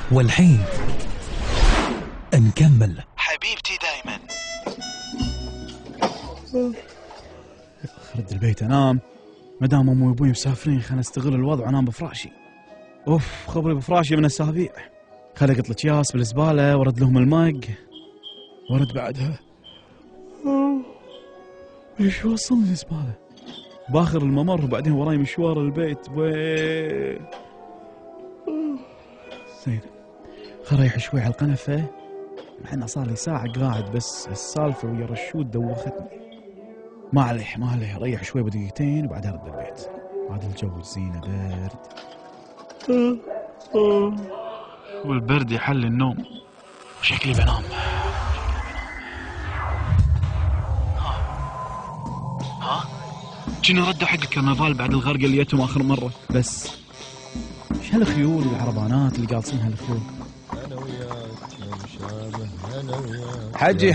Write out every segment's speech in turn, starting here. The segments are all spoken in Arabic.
والحين نكمل. حبيبتي دايما. خرد البيت انام، مدام امي وابوي مسافرين خلنا استغل الوضع وانام بفراشي. خبري بفراشي من اسابيع. خلي اقط لك ياس بالزباله ورد لهم الماج ورد بعدها. ايش وصلني زباله باخر الممر وبعدين وراي مشوار البيت. زين خل اريح شوي على القنفه، مع انه صار لي ساعه قاعد بس السالفه ويا رشود دوختني. ما عليه ريح شوي بدقيقتين وبعدها ارد البيت. عاد الجو زينه برد والبرد يحل النوم. شكلي بنام. ها كنا ردوا حق الكرنفال بعد الغرقه اللي جتهم اخر مره. بس ايش هالخيول والعربانات اللي جالسين هالخيول؟ انا وياك يا مشابه، انا وياك حجي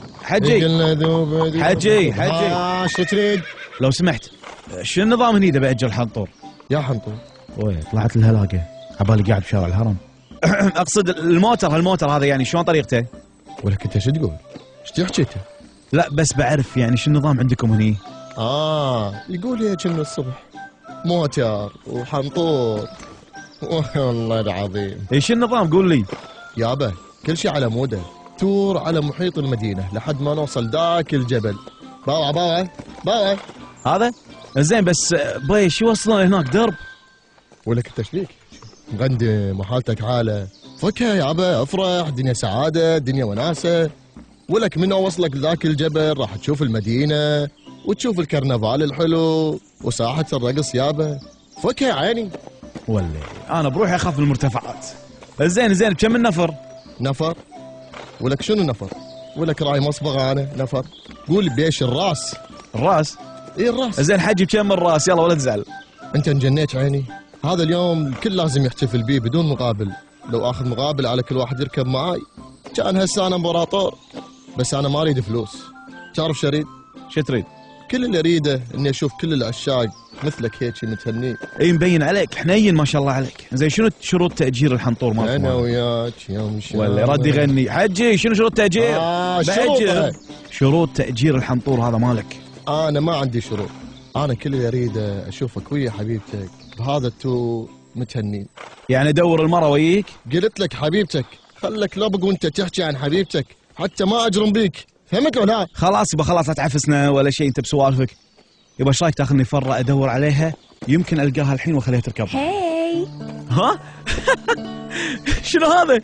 شو تريد؟ لو سمحت شو النظام هني؟ بأجر حنطور يا حنطور. طلعت الهلاقه عبالي قاعد بشارع الهرم. اقصد الموتر هذا يعني شلون طريقته؟ ولك انت شو تقول؟ ايش تحكي انت؟ لا بس بعرف يعني شو النظام عندكم هني؟ يقول هيك انه الصبح موتر وحنطور. والله العظيم. ايش النظام قول لي؟ يابا كل شيء على موده، تور على محيط المدينه لحد ما نوصل ذاك الجبل. باوع هذا زين بس بي شو وصلنا هناك درب؟ ولك انت شليك؟ مقدم وحالتك حاله. فكها يابا، افرح، دنيا سعاده، دنيا وناسه. ولك من اوصلك ذاك الجبل راح تشوف المدينه وتشوف الكرنفال الحلو وساحه الرقص يابا. فكها يا عيني. ولا انا بروحي اخاف من المرتفعات. زين بكم النفر؟ نفر؟ ولك شنو نفر؟ ولك راعي مصبغه انا نفر؟ قول بيش الراس. الراس؟ اي الراس. زين حجي بكم الراس؟ يلا ولا تزعل. انت انجنيت عيني. هذا اليوم الكل لازم يحتفل بيه بدون مقابل. لو اخذ مقابل على كل واحد يركب معاي كان هسه انا امبراطور. بس انا ما اريد فلوس. تعرف شو اريد؟ شو تريد؟ كل اللي اريده اني اشوف كل العشاق مثلك هيك متهنين. اي مبين عليك حنين ما شاء الله عليك. زين شنو شروط تاجير الحنطور مالكم؟ انا وياك يا مشان. ولا رد يغني حجي شنو شروط تاجير؟ شروط تاجير الحنطور هذا مالك. انا ما عندي شروط. انا كل اللي اريده اشوفك ويا حبيبتك بهذا التور متهنين. يعني ادور المره وياك؟ قلت لك حبيبتك، خلك لبق وانت تحكي عن حبيبتك حتى ما اجرم بيك. فهمت ولا لا؟ خلاص لا تعفسنا ولا شيء انت بسوالفك. يبا ايش رايك تاخذني فرة ادور عليها يمكن القاها الحين واخليها تركب. هاي ها شنو هذا؟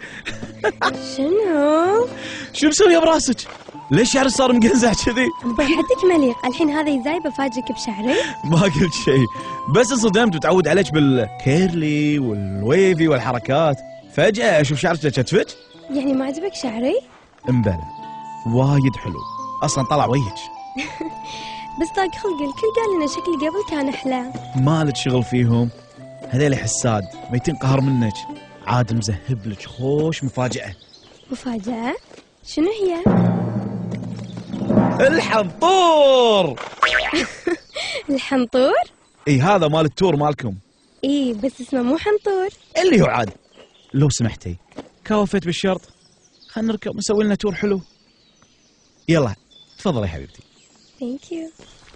شو مسويه براسك؟ ليش شعرك صار مقزع كذي؟ بحدك مليق. الحين هذا يزاي بفاجئك بشعري؟ ما قلت شيء بس انصدمت وتعود عليك بالكيرلي والويفي والحركات. فجأة اشوف شعرك كتفك. يعني ما عجبك شعري؟ امبلا وايد حلو اصلا طلع وجهك. بس ضاق خلقي الكل قال لنا شكلي قبل كان احلى. مالك شغل فيهم هذيل حساد ميتين قهر منك. عاد مزهب لك خوش مفاجأة. مفاجأة؟ شنو هي؟ الحنطور. الحنطور؟ اي هذا مال التور مالكم. اي بس اسمه مو حنطور. اللي هو عاد. لو سمحتي كوفيت بالشرط خلنا نركب نسوي لنا تور حلو. يلا تفضلي يا حبيبتي. ثانك يو.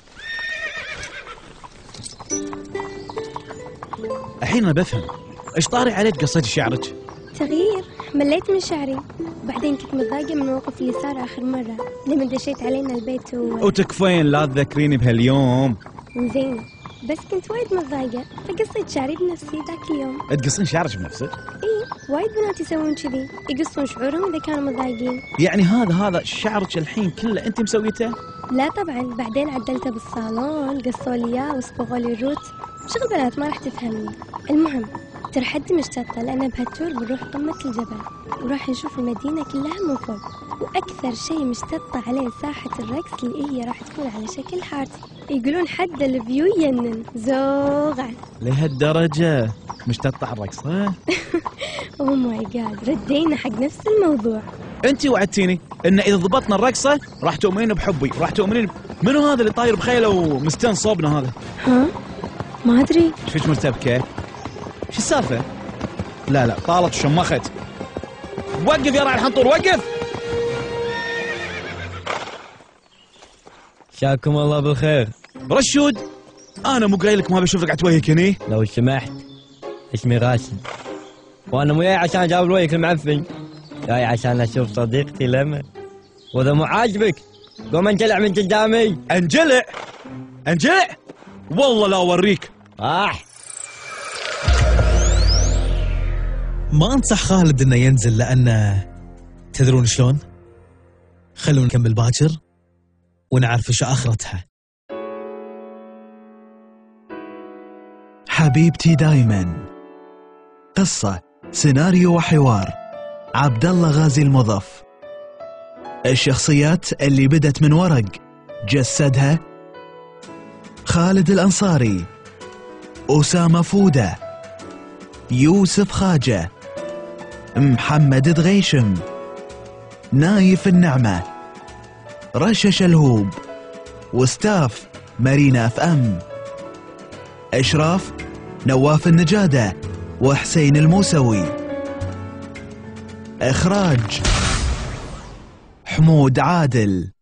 الحين انا بفهم ايش طاري عليك قصيتي شعرك؟ تغيير، مليت من شعري. بعدين كنت متضايقة من الموقف اللي صار آخر مرة لما دشيت علينا البيت وتكفين لا تذكريني بهاليوم. زين بس كنت وايد متضايقة فقصيت شعري بنفسي ذاك اليوم. تقصين شعرك بنفسك؟ اي وايد بنات يسوون كذي، يقصون شعورهم إذا كانوا متضايقين. يعني هذا شعرك الحين كله أنت مسويته؟ لا طبعا، بعدين عدلته بالصالون، قصوا لي اياه وصبغوا لي الروت. شغل بنات ما راح تفهمني. المهم ترى حدي مشتاقة لأن بهالتور بنروح قمة الجبل وراح نشوف المدينة كلها من فوق. وأكثر شيء مشتاقة عليه ساحة الرقص اللي هي راح تكون على شكل هارت. يقولون حد الفيو ينن زوغة. لهالدرجة مشتاقة على الرقص ها؟ اوه ماي جاد، ردينا حق نفس الموضوع. انتي وعدتيني ان اذا ضبطنا الرقصة راح تؤمنين بحبي، راح تؤمنين. منو هذا اللي طاير بخيله ومستن صوبنا هذا؟ ها؟ ما ادري. ايش فيك مرتبكة؟ شو السالفة؟ لا طالت وشمخت. وقف يا راعي الحنطور وقف. شاكم الله بالخير. رشود انا مو قايل لك ما بشوف رقعة وجهك هني؟ لو سمحت، اسمي راشد، وانا مو جاي عشان اجاوب وجهك المعفن، جاي عشان اشوف صديقتي لما، واذا مو عاجبك قوم انجلع من قدامي. انجلع؟ انجلع؟ والله لا اوريك. ما انصح خالد انه ينزل، لانه تدرون شلون؟ خلونا نكمل باكر ونعرف ايش اخرتها. حبيبتي دايما، قصة سيناريو وحوار عبد الله غازي المضف. الشخصيات اللي بدت من ورق جسدها خالد الأنصاري، أسامة فودة، يوسف خاجة، محمد دغيشم، نايف النعمة، رشا شلهوب، وستاف مارينا اف ام. إشراف نواف النجادة وحسين الموسوي. إخراج حمود عادل.